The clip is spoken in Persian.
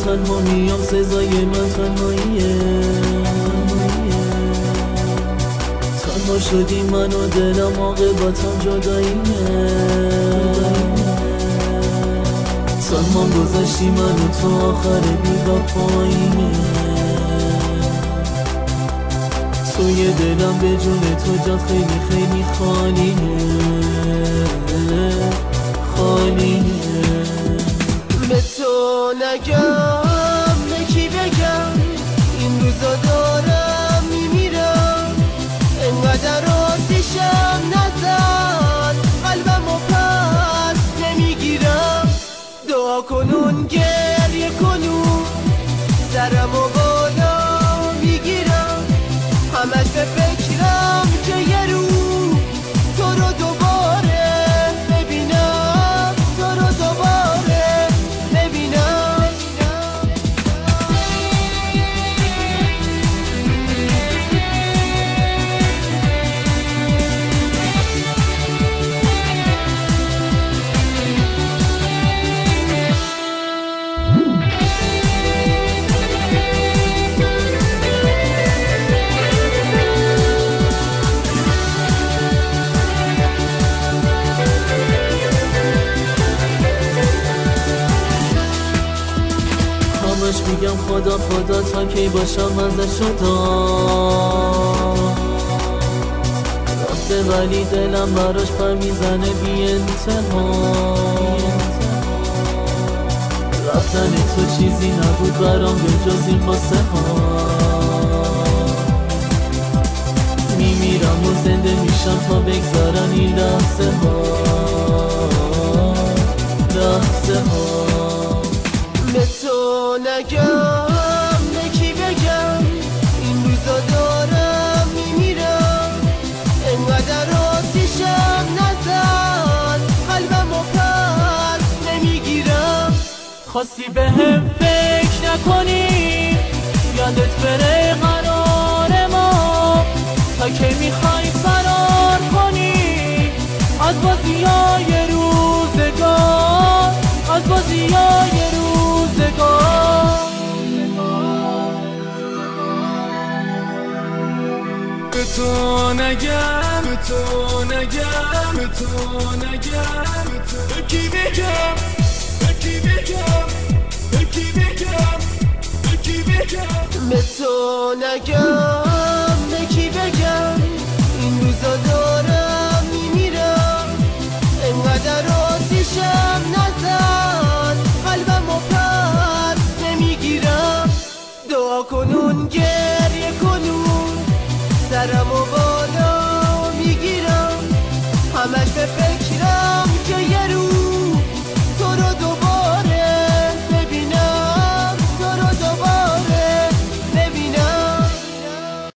تنها میام سزای من تنهاییه. تنها شدی من و دلم عاقبتم جداییه. تنها گذاشتی من و تو آخر بی‌وفاییه. توی دلم به جون تو جات خیلی خیلی خالیه خالیه. به تو نگم به کی بگم این روزا دارم میمیرم. انقدر آتیشم نزن قلبم و پس نمیگیرم. دعا کنون گریه کنون سرم و بالا میگیرم. همش به فکرم که یه رو تو رو دوباره ببینم. تو رو دوباره ببینم. همش میگم خدا خدا تا کی باشم ازش جدا. رفته ولی دلم براش پر میزنه بی انتها. رفتن تو چیزی نبود برام به جز این قصه ها. میمیرم و زنده میشم تا بگذارن این لحظه ها لحظه ها. به تو نگم به کی بگم این روزا دارم میمیرم. انقدر آتیشم نزن قلبم و پس نمیگیرم. خواستی به هم فکر نکنی یادت بره قرار ما. تا که میخوای فرار کنی از بازیای روزگار از بازیای روزگار. به تو نگم به تو نگم به تو نگم به کی بگم به کی بگم به کی بگم به کی بگم. به تو نگم به کی بگم این روزا دارم میمیرم. انقدر آتیشم نزن قلبم و پس نمیگیرم. دعا کنون گریه کنون سرم و بالا میگیرم. همش به فکر